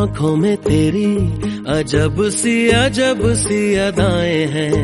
आँखों में तेरी अजब सी अदाएं हैं,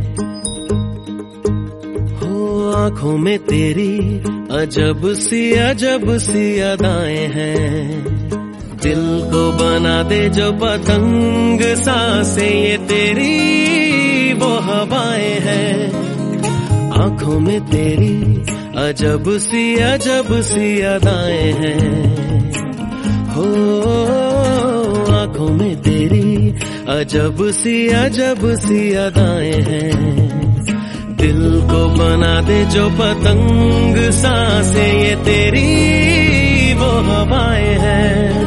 हो आँखों में तेरी अजब सी अदाएं हैं। दिल को बना दे जो पतंग सांसें ये तेरी वो हवाएं हैं। आँखों में तेरी अजब सी अदाएं हैं, हो आँखों में तेरी अजब सी अदाएं हैं। दिल को बना दे जो पतंग सांसें ये तेरी वो हवाएं हैं।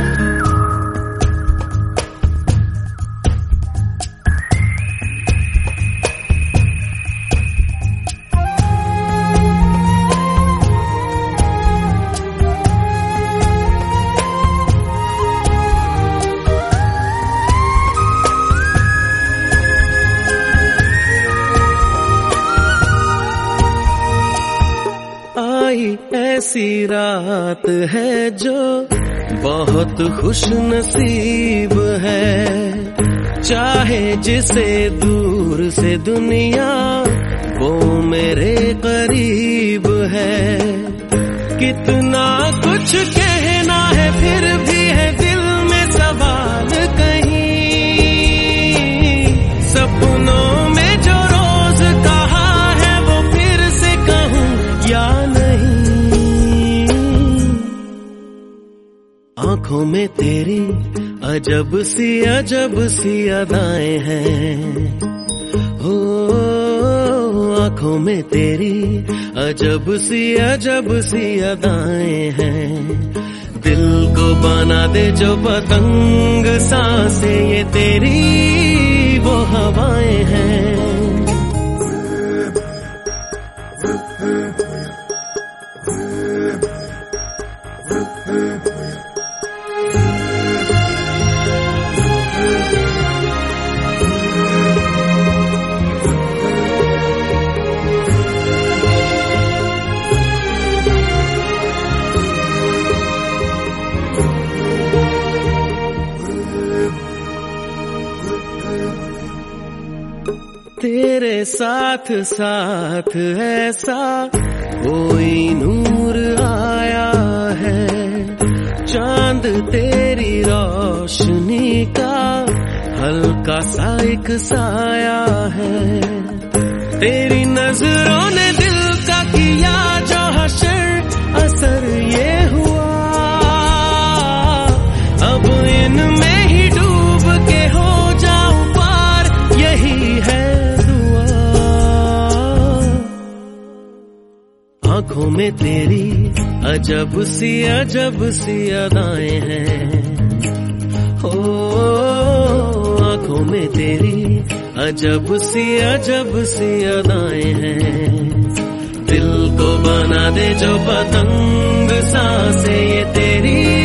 ऐसी रात है जो बहुत खुश नसीब है, चाहे जिसे दूर से दुनिया वो मेरे करीब है। कितना कुछ कहना है फिर भी है दिल में सवाल कहीं, सपनों में जो रोज कहा है वो फिर से कहूँ या नहीं। आँखों में तेरी अजब सी अदाएं हैं, हो आँखों में तेरी अजब सी अदाएं हैं। दिल को बना दे जो पतंग सांसें ये तेरी वो हवाएं हैं। तेरे साथ साथ ऐसा कोई नूर आया है, चांद तेरी रोशनी का हल्का सा एक साया है। तेरी नजरों ने दिल का किया जो हशर असर ये हुआ, अब इनमें ही डूब के हो जाऊं पार यही है। आँखों में तेरी अजब सी अदाएं हैं, हो आँखों में तेरी अजब सी अदाएं हैं। दिल को बना दे जो पतंग सांसें ये तेरी